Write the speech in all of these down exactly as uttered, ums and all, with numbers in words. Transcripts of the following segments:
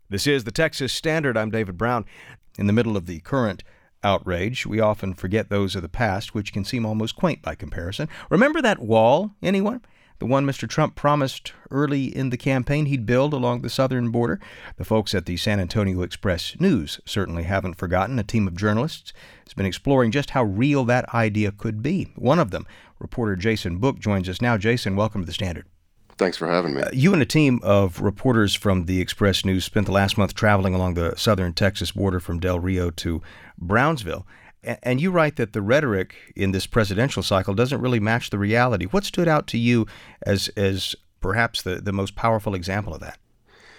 This is the Texas Standard. I'm David Brown. In the middle of the current outrage, we often forget those of the past, which can seem almost quaint by comparison. Remember that wall, anyone? The one Mister Trump promised early in the campaign he'd build along the southern border. The folks at the San Antonio Express-News certainly haven't forgotten. A team of journalists has been exploring just how real that idea could be. One of them, reporter Jason Book, joins us now. Jason, welcome to the Standard. Thanks for having me. Uh, you and a team of reporters from the Express-News spent the last month traveling along the southern Texas border from Del Rio to Brownsville. A- and you write that the rhetoric in this presidential cycle doesn't really match the reality. What stood out to you as as perhaps the, the most powerful example of that?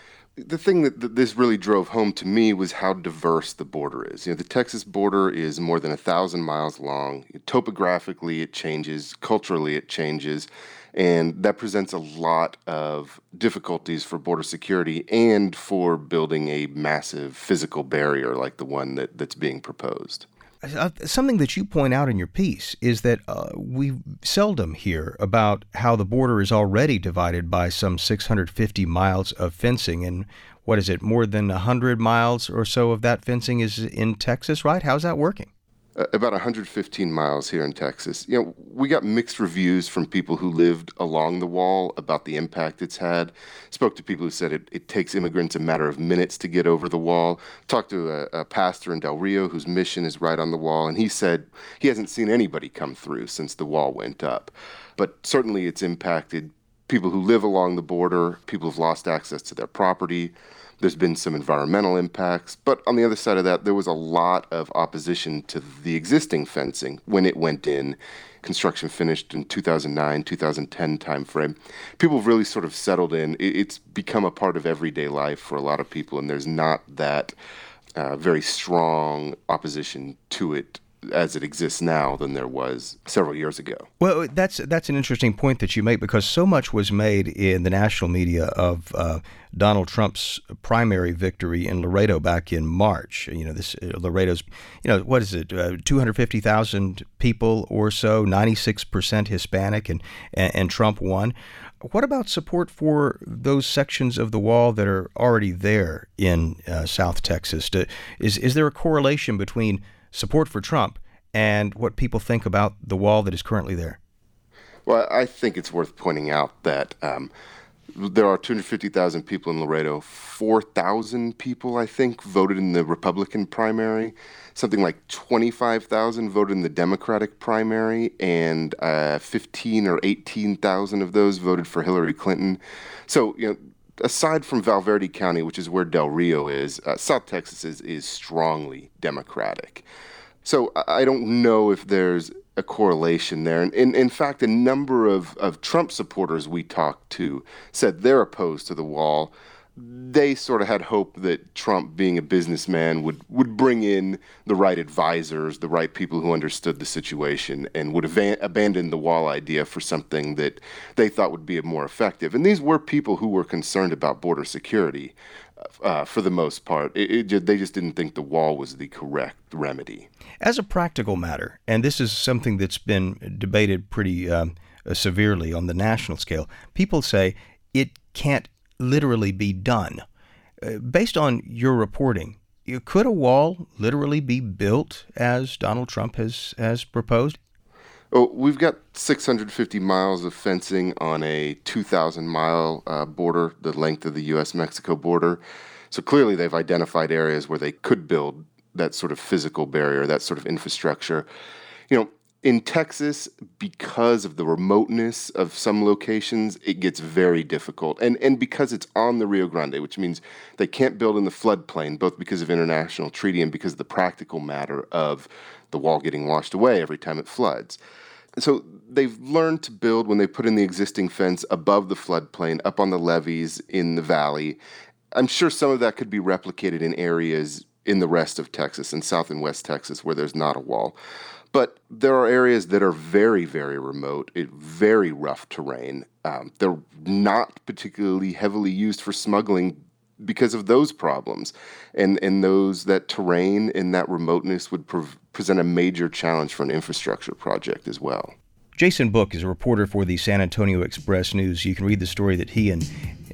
The thing that, that this really drove home to me was how diverse the border is. You know, the Texas border is more than a thousand miles long. Topographically, it changes. Culturally, it changes. And that presents a lot of difficulties for border security and for building a massive physical barrier like the one that, that's being proposed. Uh, something that you point out in your piece is that uh, we seldom hear about how the border is already divided by some six hundred fifty miles of fencing. And what is it, more than one hundred miles or so of that fencing is in Texas, right? How's that working? Uh, about one hundred fifteen miles here in Texas. You know, we got mixed reviews from people who lived along the wall about the impact it's had. Spoke to people who said it, it takes immigrants a matter of minutes to get over the wall. Talked to a, a pastor in Del Rio whose mission is right on the wall, and he said he hasn't seen anybody come through since the wall went up. But certainly it's impacted people who live along the border. People have lost access to their property. There's been some environmental impacts, but on the other side of that, there was a lot of opposition to the existing fencing when it went in. Construction finished in two thousand nine, two thousand ten timeframe. People have really sort of settled in. It's become a part of everyday life for a lot of people, and there's not that uh, very strong opposition to it as it exists now than there was several years ago. Well, that's that's an interesting point that you make, because so much was made in the national media of uh, Donald Trump's primary victory in Laredo back in March. You know, this uh, Laredo's, you know, what is it, uh, two hundred fifty thousand people or so, ninety-six percent Hispanic, and, and, and Trump won. What about support for those sections of the wall that are already there in uh, South Texas? Do, is is there a correlation between support for Trump and what people think about the wall that is currently there? Well, I think it's worth pointing out that um, there are two hundred fifty thousand people in Laredo. four thousand people, I think, voted in the Republican primary. Something like twenty-five thousand voted in the Democratic primary, and uh, fifteen or eighteen thousand of those voted for Hillary Clinton. So, you know, aside from Valverde County, which is where Del Rio is, uh, South Texas is, is strongly Democratic. So I don't know if there's a correlation there. And in, in fact, a number of, of Trump supporters we talked to said they're opposed to the wall. They sort of had hope that Trump, being a businessman, would, would bring in the right advisors, the right people who understood the situation, and would ava- abandon the wall idea for something that they thought would be more effective. And these were people who were concerned about border security uh, for the most part. It, it, they just didn't think the wall was the correct remedy. As a practical matter, and this is something that's been debated pretty um, severely on the national scale, people say it can't literally be done. Uh, based on your reporting, could a wall literally be built as Donald Trump has, has proposed? Oh, we've got six hundred fifty miles of fencing on a two thousand mile uh, border, the length of the U S Mexico border. So clearly they've identified areas where they could build that sort of physical barrier, that sort of infrastructure. You know, in Texas, because of the remoteness of some locations, it gets very difficult. And and because it's on the Rio Grande, which means they can't build in the floodplain, both because of international treaty and because of the practical matter of the wall getting washed away every time it floods. So they've learned to build, when they put in the existing fence, above the floodplain, up on the levees in the valley. I'm sure some of that could be replicated in areas in the rest of Texas, in South and West Texas, where there's not a wall. But there are areas that are very, very remote, it, very rough terrain. Um, they're not particularly heavily used for smuggling because of those problems. And and those that terrain and that remoteness would pre- present a major challenge for an infrastructure project as well. Jason Book is a reporter for the San Antonio Express-News. You can read the story that he and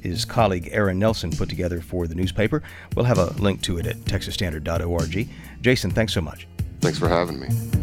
his colleague Aaron Nelson put together for the newspaper. We'll have a link to it at texas standard dot org. Jason, thanks so much. Thanks for having me.